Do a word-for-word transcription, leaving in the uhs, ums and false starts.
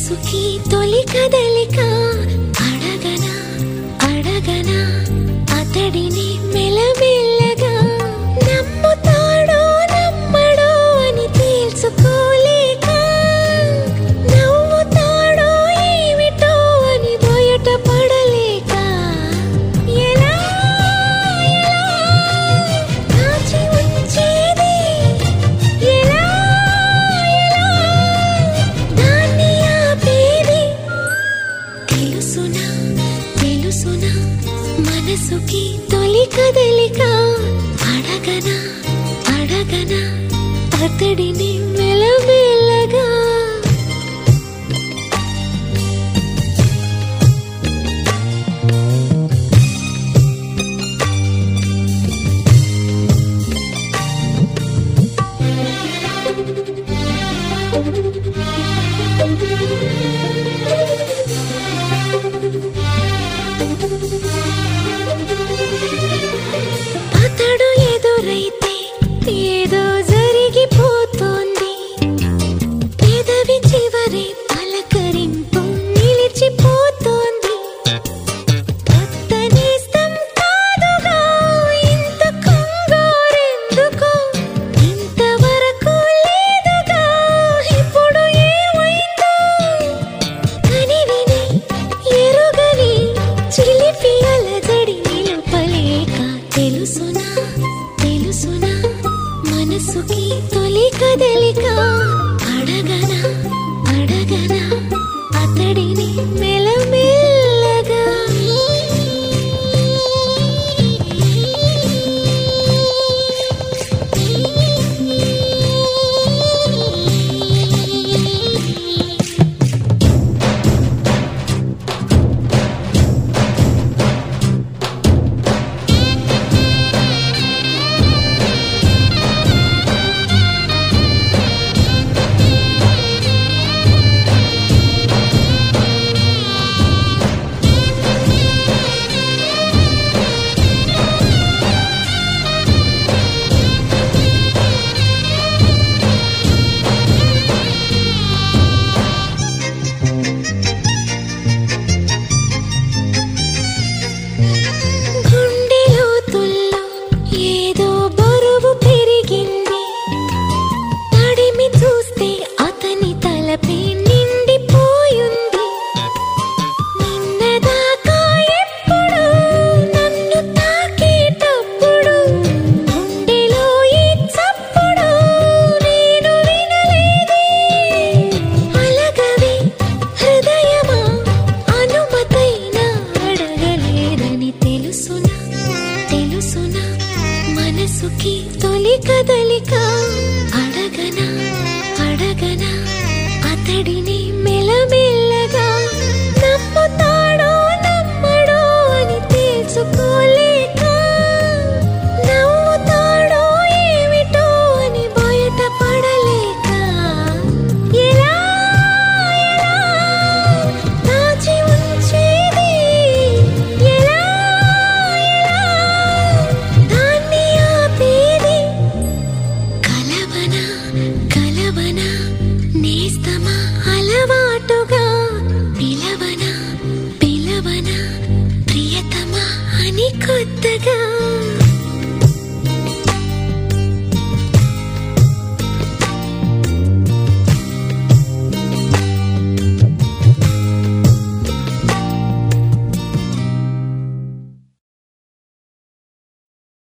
మనసుకి తొలి కదలిక అడగనా అడగనా అతడిని మెల్లమెల్లగా నమ్ముతాడో నమ్మడో అని తెలుసుకోలేక నవ్వుతాడో ఏమిటో అని బయట పడలేక ఎలా ఎలా దాచి ఉంచేది ఎలా ఎలా దాన్ని ఆపేది తెలుసునా తెలుసునా మనసుకి తొలి కదలిక అడగనా అడగనా అతడిని మెల్లమెల్లగా అతడు ఎదురైతే ఏదో జరిగిపోతోంది పెదవి చివరి పలకరింపు నిలిచిపోతోంది అత్తనేస్తం కాదుగా ఇంత కంగారెందుకో ఇంతవరకు లేదుగా ఇప్పుడు ఏమైందో కనివిని ఎరుగని చిలిపి అలజడి నిలుపలేక తెలుసునా తెలుసునా మనసుకి తొలి కదలిక అడగనా అడగనా అతడిని మెల్లమెల్లగా గుండెలో తుల్లో ఏదో బరువు పెరిగింది తడిమి చూస్తే అతని తలపై నిండిపోయింది నిన్నదాకా ఎప్పుడు నన్ను తాకేటప్పుడు గుండెలో ఈ చప్పుడు నేను వినలేదే అలగవే హృదయమా అనుమతైనా అడగలేదని తెలుసునా తెలుసునా మనసుకి తొలి కదలిక అడగనా అడగనా అతడిని మెల్లమెల్లగా నమ్ముతాడో నమ్మడో అని తెలుసుకోలేక నవ్వుతాడో ఏమిటో అని బయట పడలేక ఎలా ఎలా దాచి ఉంచేది ఎలా ఎలా దాన్ని ఆపేది కలవనా కలవనా నేస్తమా అలవాటుగా పిలవనా పిలవనా ప్రియతమా అని కొత్తగా